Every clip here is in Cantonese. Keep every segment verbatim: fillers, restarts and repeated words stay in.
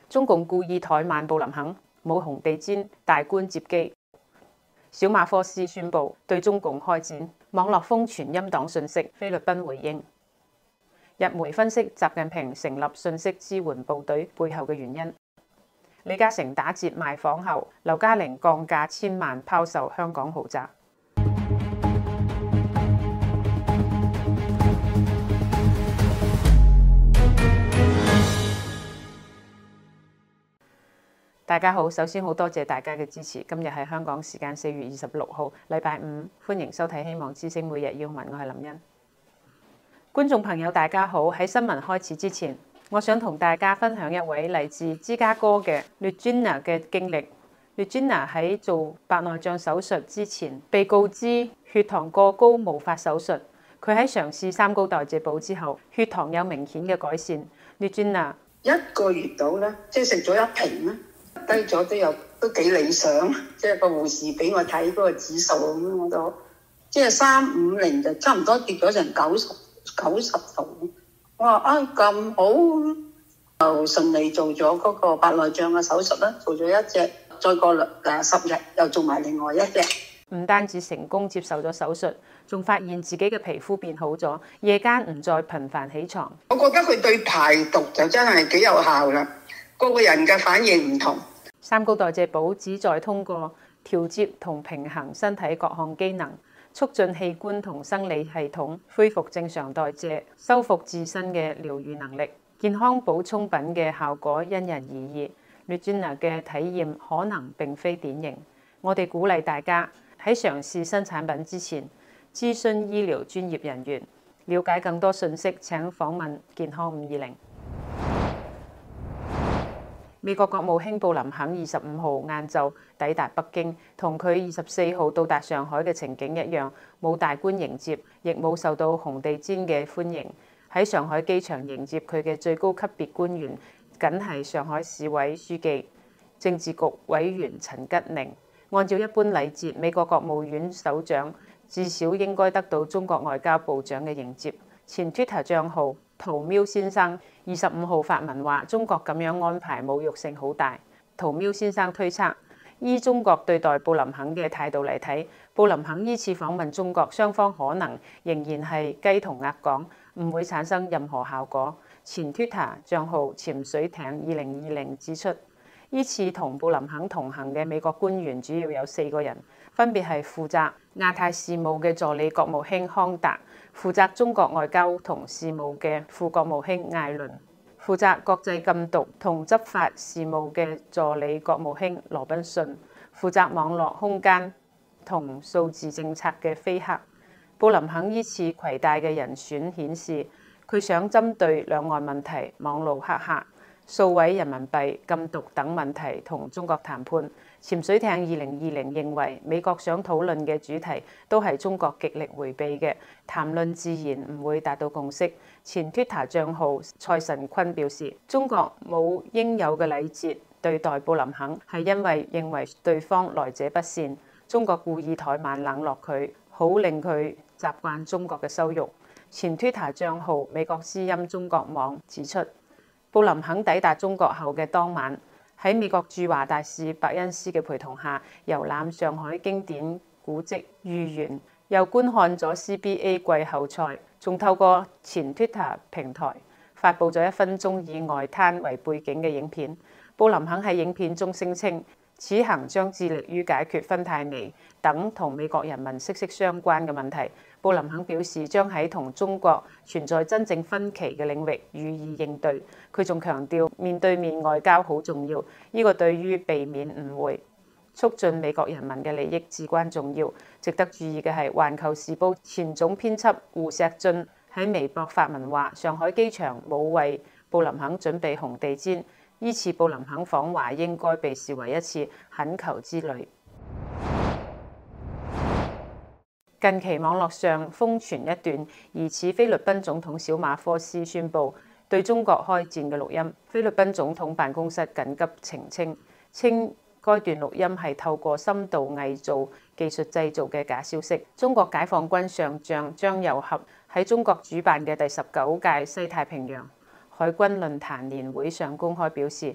中共故意怠慢布林肯，冇紅地毯大官接機。小馬科斯宣布對中共開戰，網絡瘋傳陰黨訊息，菲律賓回應。日媒分析習近平成立信息支援部隊背後嘅原因。李嘉誠打折賣房後，劉嘉玲降價千萬拋售香港豪宅。大家好，首先好多謝大家嘅支持。今日係香港時間四月二十六號，禮拜五，歡迎收睇《希望之聲每日要聞》，我係林茵。觀眾朋友大家好，喺新聞開始之前，我想同大家分享一位嚟自芝加哥嘅 Regina 嘅經歷。Regina 喺做白內障手術之前，被告知血糖過高無法手術。佢喺嘗試三高代謝補之後，血糖有明顯嘅改善。Regina 一個月到咧，即係食咗一瓶咧。低咗都有都幾理想，即係個護士俾我睇嗰個指數咁，我都即係三五零就差唔多跌咗成九十九十度。我話啊咁好，就順利做咗嗰個白內障嘅手術啦，做咗一隻，再過誒十日又做埋另外一隻。 唔單止成功接受咗手術，仲發現自己嘅皮膚變好咗，夜間唔再頻繁起床。 我覺得佢對排毒就真係幾有效啦，個個人嘅反應唔同。 三高代謝補旨在通過調節同平衡身體各項機能，促進器官同生理系統恢復正常代謝，修復自身嘅療癒能力。健康補充品嘅效果因人而異。Regina 嘅體驗可能並非典型。我哋鼓勵大家喺嘗試新產品之前，諮詢醫療專業人員，了解更多信息。請訪問健康五二零。美國國務卿布林肯二十五號晏晝抵達北京，同佢二十四號到達上海嘅情景一樣，冇大官迎接，亦冇受到紅地毯嘅歡迎。喺上海機場迎接佢嘅最高級別官員，僅係上海市委書記、政治局委員陳吉寧。按照一般禮節，美國國務院首長至少應該得到中國外交部長嘅迎接。前 Twitter 帳號屠喵先生二十五號發文話：中國咁樣安排侮辱性好大。屠喵先生推測，依中國對待布林肯嘅態度嚟睇，布林肯依次訪問中國，雙方可能仍然係雞同鴨講，唔會產生任何效果。前 Twitter 帳號潛水艇二零二零指出，依次同布林肯同行嘅美國官員主要有四個人，分別係負責亞太事務嘅助理國務卿康達，負責中國外交同事務嘅副國務卿艾倫，負責國際禁毒同執法事務嘅助理國務卿羅賓遜，負責網絡空間同數字政策嘅菲克。布林肯依次攜帶嘅人選顯示，佢想針對兩岸問題、網路黑客、數位人民幣、禁毒等問題同中國談判。潛水艇二零二零認為，美國想討論嘅主題都係中國極力迴避嘅，談論自然唔會達到共識。前 Twitter 帳號蔡神坤表示，中國冇應有嘅禮節對待布林肯，係因為認為對方來者不善，中國故意怠慢冷落佢，好令佢習慣中國嘅羞辱。前 Twitter 帳號美國之音中國網指出，布林肯抵達中國後嘅當晚，喺美國駐華大使伯恩斯嘅陪同下，遊覽上海經典古蹟豫園，又觀看咗 C B A 季後賽，仲透過前 Twitter 平台發布咗一分鐘以外灘為背景嘅影片。布林肯喺影片中聲稱，此行將致力於解決芬太尼等同美國人民息息相關嘅問題。布林肯表示，將喺同中國存在真正分歧嘅領域予以應對。佢仲強調，面對面外交好重要，呢個對於避免誤會、促進美國人民嘅利益至關重要。值得注意嘅係，《環球時報》前總編輯胡錫進喺微博發文話，上海機場冇為布林肯準備紅地毯，依次布林肯訪華應該被視為一次懇求之旅。近期網絡上瘋傳一段疑似菲律賓總統小馬科斯宣布對中國開戰嘅錄音。菲律賓總統辦公室緊急澄清，稱該段錄音係透過深度偽造技術製造嘅假消息。中國解放軍上將張又俠喺中國主辦嘅第十九屆西太平洋海軍論壇年會上公開表示，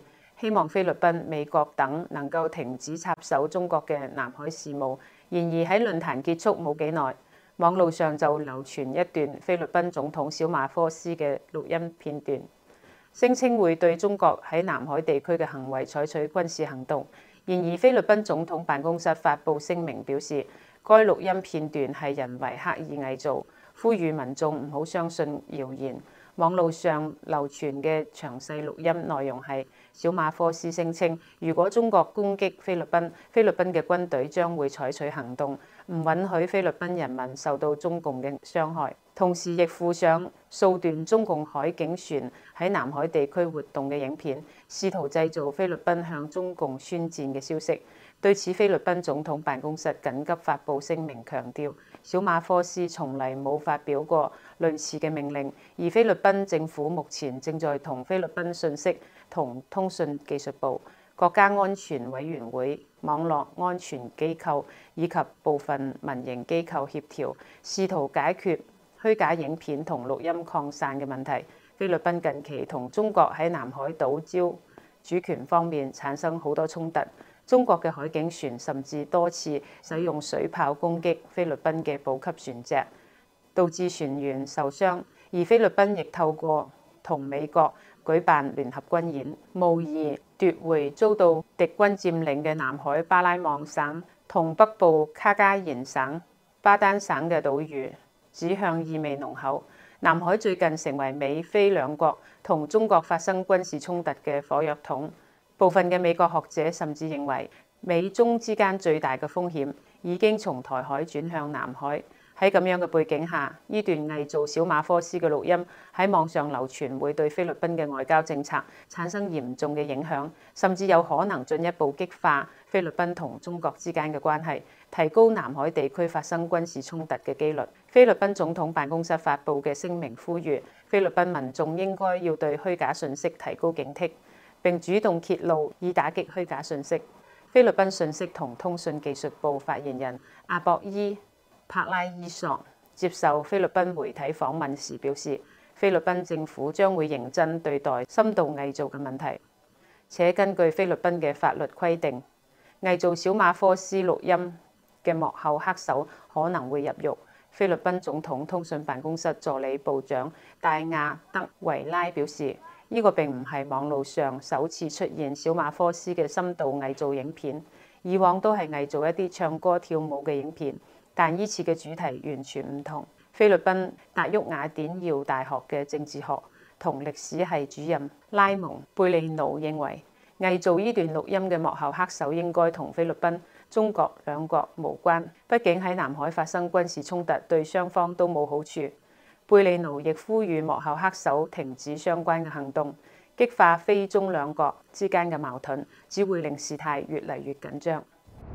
希望菲律賓、美國等能夠停止插手中國嘅南海事務。然而喺論壇結束冇幾耐，網路上就流傳一段菲律賓總統小馬科斯嘅錄音片段，聲稱會對中國喺南海地區嘅行為採取軍事行動。然而菲律賓總統辦公室發布聲明表示，該錄音片段係人為刻意偽造，呼籲民眾唔好相信謠言。網路上流傳嘅詳細錄音內容係小馬科斯聲稱，如果中國攻擊菲律賓，菲律賓嘅軍隊將會採取行動，唔允許菲律賓人民受到中共嘅傷害。同時亦附上數段中共海警船喺南海地區活動嘅影片，試圖製造菲律賓向中共宣戰嘅消息。對此，菲律賓總統辦公室緊急發布聲明，強調小馬科斯從嚟冇發表過類似嘅命令，而菲律賓政府目前正在同菲律賓信息同通訊技術部、國家安全委員會、網絡安全機構以及部分民營機構協調，試圖解決虛假影片同錄音擴散嘅問題。菲律賓近期同中國喺南海島礁主權方面產生好多衝突，中國嘅海警船甚至多次使用水炮攻擊菲律賓嘅補給船隻，導致船員受傷。而菲律賓亦透過同美國舉辦聯合軍演，模擬奪回遭到敵軍佔領嘅南海巴拉望省同北部卡加延省巴丹省嘅島嶼，指向意味濃厚。南海最近成為美菲兩國同中國發生軍事衝突嘅火藥桶。部分嘅美國學者甚至認為，美中之間最大嘅風險已經從台海轉向南海。喺咁樣嘅背景下，呢段偽造小馬科斯嘅錄音喺網上流傳，會對菲律賓嘅外交政策產生嚴重嘅影響，甚至有可能進一步激化菲律賓同中國之間嘅關係，提高南海地區發生軍事衝突嘅機率。菲律賓總統辦公室發布嘅聲明呼籲，菲律賓民眾應該要對虛假信息提高警惕，並主動揭露以打擊虛假信息。菲律賓信息同通訊技術部發言人阿博伊帕拉伊索接受菲律賓媒體訪問時表示，菲律賓政府將會認真對待深度偽造嘅問題，且根據菲律賓嘅法律規定，偽造小馬科斯錄音嘅幕後黑手可能會入獄。菲律賓總統通訊辦公室助理部長戴亞德維拉表示，呢個並唔係網路上首次出現小馬科斯嘅深度偽造影片，以往都係偽造一啲唱歌跳舞嘅影片。但依次嘅主題完全唔同。菲律賓達沃雅典耀大學嘅政治學同歷史系主任拉蒙貝利奴認為，偽造呢段錄音嘅幕後黑手應該同菲律賓、中國兩國無關。畢竟喺南海發生軍事衝突對雙方都冇好處。貝利奴亦呼籲幕後黑手停止相關嘅行動，激化菲中兩國之間嘅矛盾，只會令事態越嚟越緊張。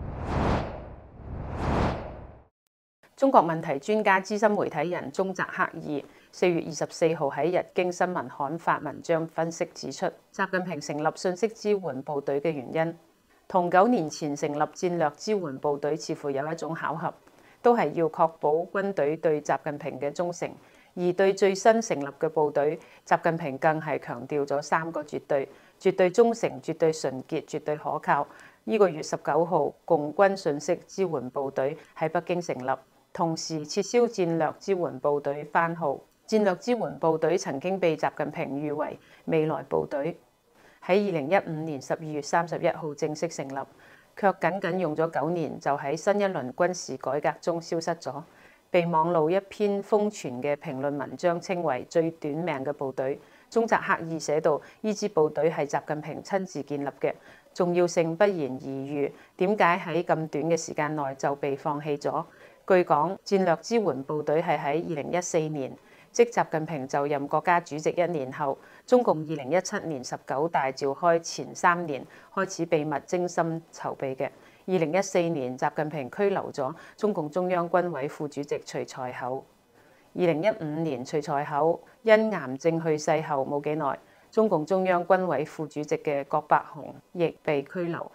中國問題專家資深媒體人中澤克二四月二十四號喺日經新聞刊發文章分析指出，習近平成立信息支援部隊嘅原因，同九年前成立戰略支援部隊似乎有一種巧合，都係要確保軍隊對習近平嘅忠誠。而對最新成立嘅部隊，習近平更係強調咗三個絕對：絕對忠誠、絕對純潔、絕對可靠。呢、這個月十九號，共軍信息支援部隊喺北京成立。同時撤銷戰略支援部隊番號。戰略支援部隊曾經被習近平譽為未來部隊，喺二零一五年十二月三十一號正式成立，卻僅僅用咗九年就喺新一輪軍事改革中消失咗，被網路一篇瘋傳嘅評論文章稱為最短命嘅部隊。中澤克二寫道：呢支部隊係習近平親自建立嘅，重要性不言而喻。點解喺咁短嘅時間內就被放棄咗？據講，戰略支援部隊係喺二零一四年，即習近平就任國家主席一年後，中共二零一七年十九大召開前三年開始秘密精心籌備嘅。二零一四年，習近平拘留咗中共中央軍委副主席徐才厚。二零一五年，徐才厚因癌症去世後冇幾耐，中共中央軍委副主席嘅郭伯雄亦被拘留。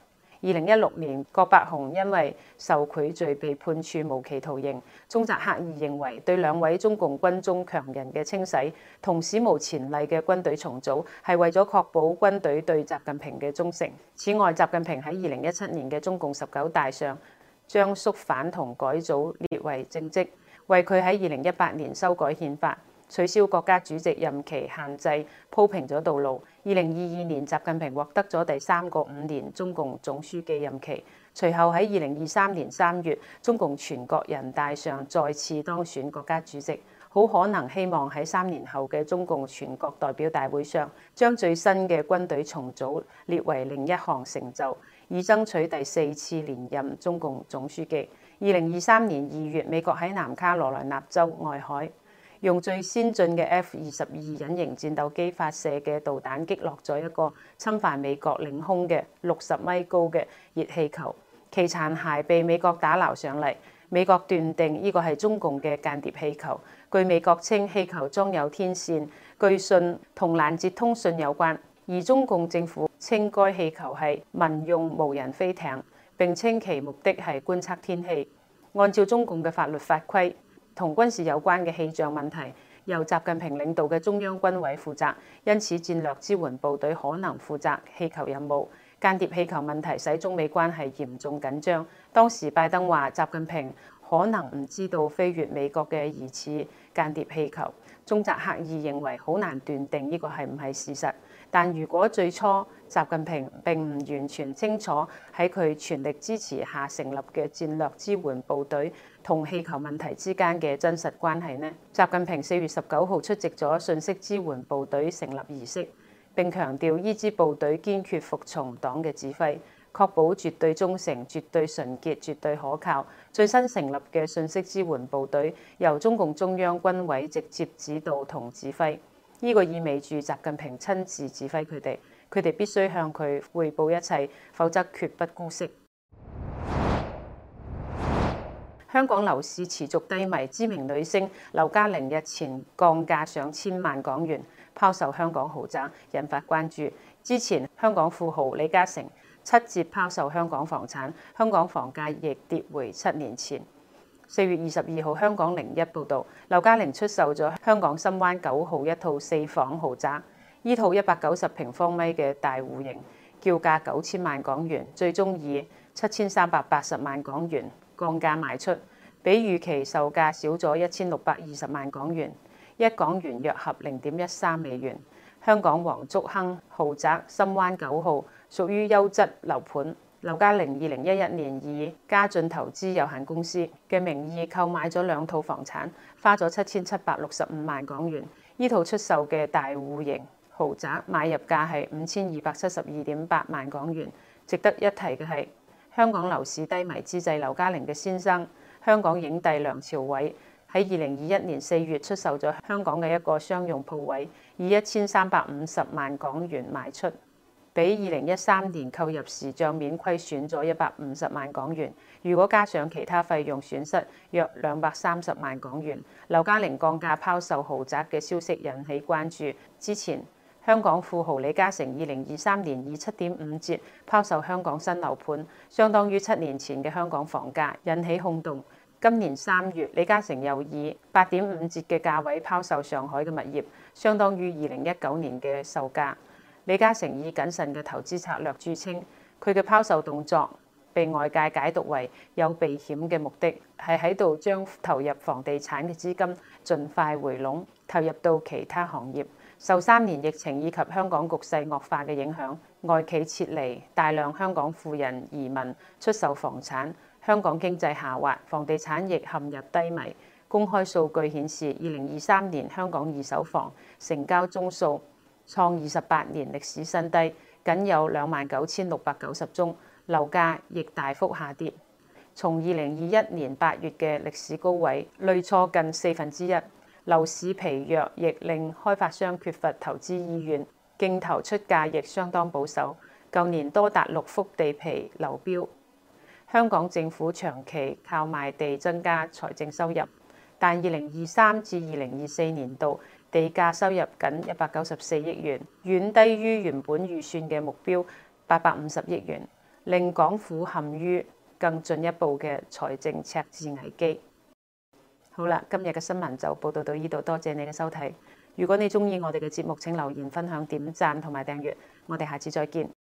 二零一六年，葛伯雄因為受賄罪被判處無期徒刑。中澤克二認為，對兩位中共軍中強人嘅清洗同史無前例嘅軍隊重組，係為咗確保軍隊對習近平嘅忠誠。此外，習近平喺二零一七年嘅中共十九大上，將肅反同改組列為政績，為佢喺二零一八年修改憲法，取消國家主席任期限制鋪平咗道路。二零二二年，習近平獲得咗第三個五年中共總書記任期。隨後喺二零二三年三月，中共全國人大上再次當選國家主席，好可能希望喺三年後嘅中共全國代表大會上，將最新嘅軍隊重組列為另一項成就，以爭取第四次連任中共總書記。二零二三年二月，美國喺南卡羅來納州外海，用最先進嘅 F 二十二隱形戰鬥機發射嘅導彈擊落咗一個侵犯美國領空嘅六十米高嘅熱氣球，其殘骸被美國打撈上嚟。美國斷定呢個係中共嘅間諜氣球。據美國稱，氣球裝有天線，據信同攔截通訊有關。而中共政府稱該氣球係民用無人飛艇，並稱其目的係觀測天氣。按照中共嘅法律法規，同軍事有關嘅氣象問題由習近平領導嘅中央軍委負責，因此戰略支援部隊可能負責氣球任務。間諜氣球問題使中美關係嚴重緊張。當時拜登話習近平可能唔知道飛越美國嘅疑似間諜氣球。中澤克二認為好難斷定呢個係唔係事實，但如果最初習近平並唔完全清楚喺佢全力支持下成立嘅戰略支援部隊同氣球問題之間嘅真實關係呢？習近平四月十九號出席咗信息支援部隊成立儀式，並強調依支部隊堅決服從黨嘅指揮，確保絕對忠誠、絕對純潔、絕對可靠。最新成立嘅信息支援部隊由中共中央軍委直接指導同指揮，呢個意味住習近平親自指揮佢哋，佢哋必須向佢彙報一切，否則決不姑息。香港樓市持續低迷，知名女星劉嘉玲日前降價上千萬港元拋售香港豪宅，引發關注。之前香港富豪李嘉誠七折拋售香港房產，香港房價亦跌回七年前。四月二十二號，香港零一報導，劉嘉玲出售咗香港深灣九號一套四房豪宅，依套一百九十平方米嘅大戶型，叫價九千萬港元，最終以七千三百八十萬港元降價賣出，比預期售價少咗一千六百二十萬港元，一港元約合零點一三美元。香港黃竹坑豪宅深灣九號屬於優質樓盤。劉嘉玲二零一一年以嘉進投資有限公司嘅名義購買咗兩套房產，花咗七千七百六十五萬港元。呢套出售嘅大戶型豪宅買入價係五千二百七十二點八萬港元。值得一提嘅係，香港樓市低迷之際，劉嘉玲嘅先生香港影帝梁朝偉喺二零二一年四月出售咗香港嘅一個商用鋪位，以一千三百五十萬港元賣出，比二零一三年購入時帳面虧損咗一百五十萬港元。如果加上其他費用損失約兩百三十萬港元。劉嘉玲降價拋售豪宅嘅消息引起關注。之前香港富豪李嘉誠二零二三年以七點五折拋售香港新樓盤，相當於七年前嘅香港房價，引起轟動。今年三月，李嘉誠又以八點五折嘅價位拋售上海嘅物業，相當於二零一九年嘅售價。李嘉誠以謹慎嘅投資策略著稱，佢嘅拋售動作被外界解讀為有避險嘅目的，係喺度將投入房地產嘅資金盡快回籠，投入到其他行業。受三年疫情以及香港局勢惡化嘅影響，外企撤離，大量香港富人移民出售房產，香港經濟下滑，房地產亦陷入低迷。公開數據顯示，二零二三年香港二手房成交宗數創二十八年歷史新低，僅有兩萬九千六百九十宗，樓價亦大幅下跌，從二零二一年八月嘅歷史高位累挫近四分之一。樓市疲弱亦令開發商缺乏投資意願，競投出價亦相當保守。舊年多達六幅地皮流標。香港政府長期靠賣地增加財政收入，但二零二三至二零二四年度地價收入僅一百九十四億元，遠低於原本預算嘅目標八百五十億元。 令港府陷於更進一步嘅財政赤字危機。好啦，今日嘅新聞就報道到呢度，多謝你嘅收睇。如果你鍾意我哋嘅節目，請留言、分享、點讚同埋訂閱。我哋下次再見。